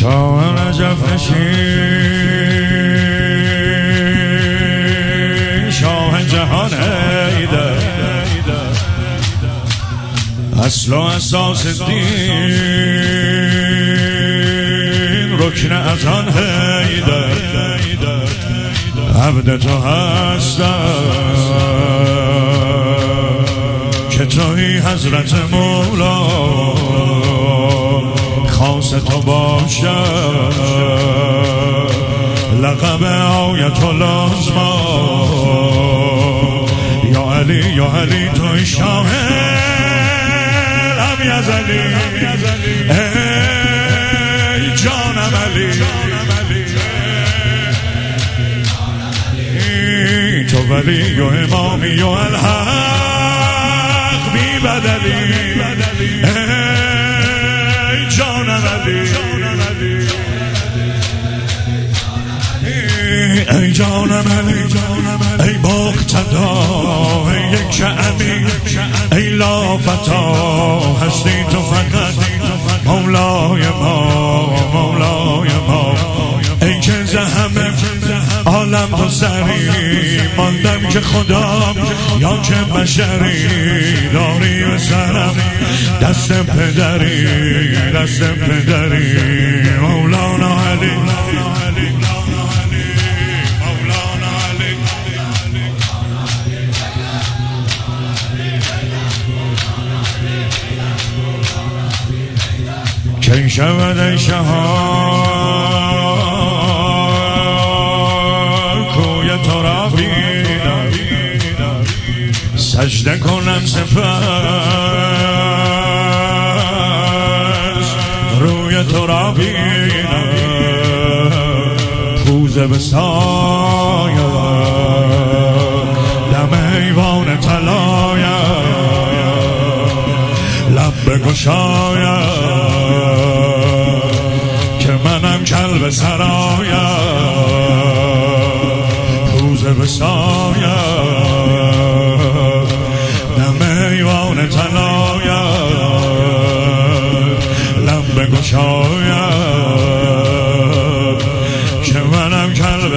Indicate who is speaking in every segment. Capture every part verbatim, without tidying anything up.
Speaker 1: شاه نجف نشین شاه جهان حیدر اصل و اساس دین رکن از آن حیدر عبد تو هستم که توی حضرت مولا خاص تو باشم لقب آیت العظما یا علی یا علی توی شاه لم یزلی ای جانم علی تو ولی و امامی و الحق بی بدلی ای جانم علی ای جانم علی ای مقتدا ای یک امین ای لافتا هستی تو فقط مولای ما مولای ما ای که زهمه عالم تو سری ماندم که خدا یا که بشری داری و سرم دست پدری دست پدری مولانا علی کی شود ای شهان کوی تو را بیدم سجده کنم سپس روی تو را بیدم پوزه به سایه دم ایوان طلایم لب بگشایم که منم کلب سرایم پوزه به سایم دم ایوان طلایم لب بگشایم که منم کلب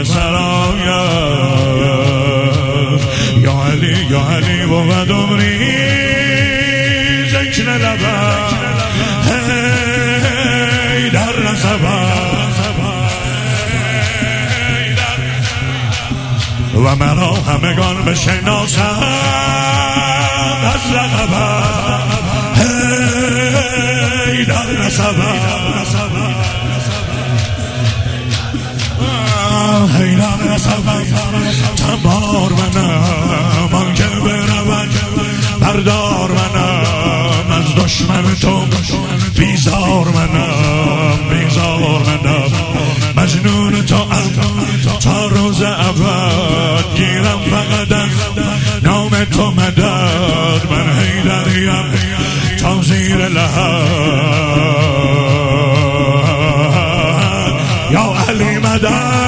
Speaker 1: سرایم یا علی یا علی بود عمری ذکر لبم ای در نسبم و مرا همگان بشناسم از لقبم ای در نسبم ای در نسبم تبار منم آن که برود بردار منم از دشمن تو بیزار منم بیزار منم مجنون تو تا روز ابد گیرم فقط نام تو مدد من حیدریم تا زیر لحد یا علی مدد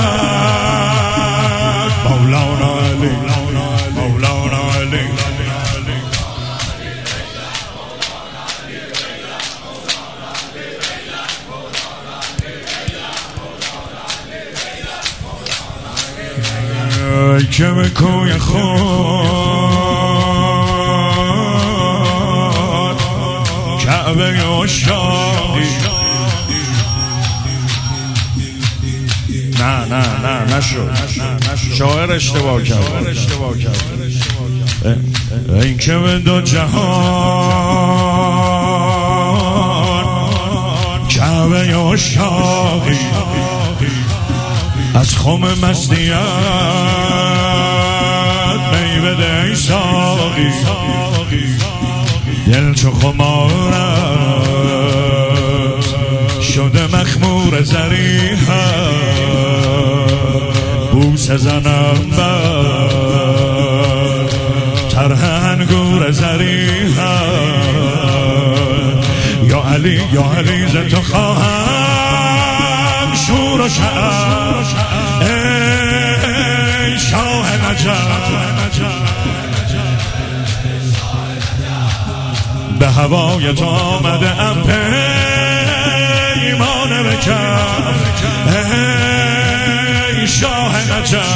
Speaker 1: مولانا علی مولانا علی ای که به کوی خود کعبه عشاقی نه نه نه نشد شاعر اشتباه کرد این که به دو جهان کعبه عشاقی از خم مستیت می بده ای ساقی دل چو خمارت شده مخمور زریحت بوسه زنم بر طرح انگور زریحت یا علی یا علی ز تو خواهم شور و شعر ای شاه نجف به هوای تو آمده ام پیمانه به کف ای شاه نجف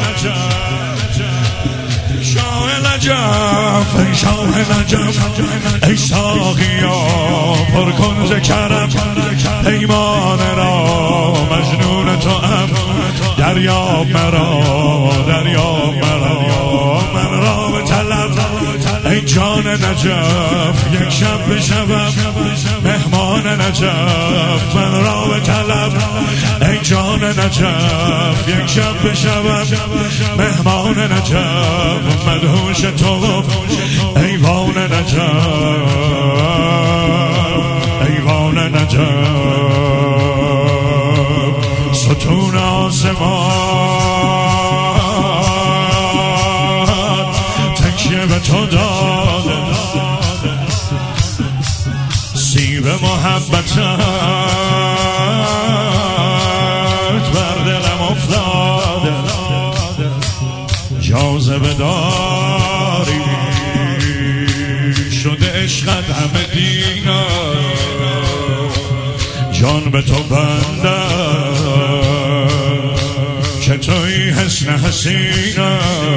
Speaker 1: شاه نجف ای شاه نجف ای ساقیا پر کن ز کرم پیمان را مجنون تو ام دریاب مرا دریاب مرا من را به طلب ای جان نجف یک شب بشوم مهمان نجف من را به طلب ای جان نجف یک شب بشوم مهمان نجف مدهوش تو ایوان نجف ایوان نجف ستون آسمان تکیه به تو داده سیب محبتت بر دلم افتاده جاذبه داری شده عشقت همه دینا جان به تو بنده که توی حسن حسینا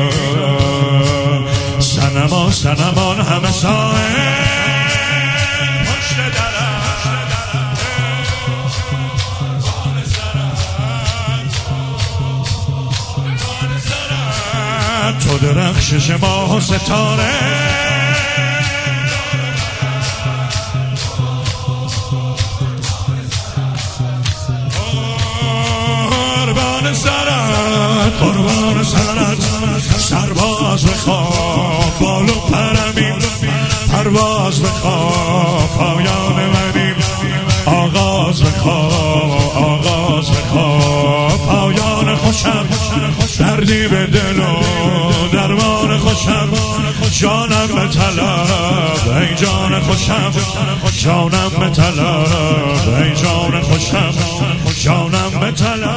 Speaker 1: سنما سنمان همه ساعه پشت درم تو درخشش ماه و ستاره قربان سرت قربان سرت سرباز بخواب بالو پرمیم پرواز بخواب پایان منیم آغاز بخواب آغاز بخواب پایان خوشم دردی به دل و درمان خوشم جانم به طلب ای جان خوشم جانم به طلب ای جان خوشم جانم به طلب